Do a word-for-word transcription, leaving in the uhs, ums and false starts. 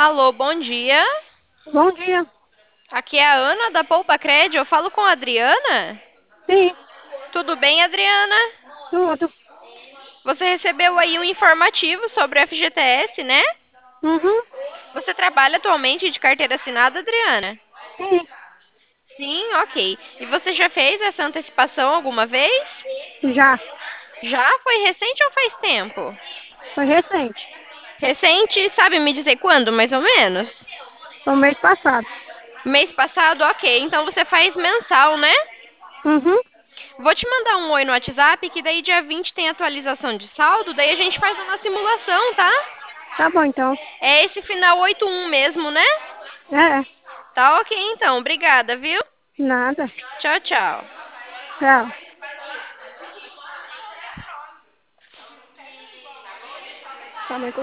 Alô, bom dia. Bom dia. Aqui é a Ana da Poupa Cred. Eu falo com a Adriana? Sim, Tudo bem, Adriana? tudo. Você recebeu aí um informativo sobre o F G T S, né? Uhum, Você trabalha atualmente de carteira assinada, Adriana? sim, Sim, ok. E você já fez essa antecipação alguma vez? já. Já? Foi recente ou faz tempo? Foi recente. Recente, sabe me dizer quando, mais ou menos? Foi o mês passado. Mês passado, ok. Então você faz mensal, né? Uhum, Vou te mandar um oi no WhatsApp, que daí dia vinte tem atualização de saldo, daí a gente faz uma simulação, tá? tá bom então. É esse final oito um mesmo, né? É, Tá ok então, obrigada, viu? nada. Tchau, tchau. Tchau. Tá bem.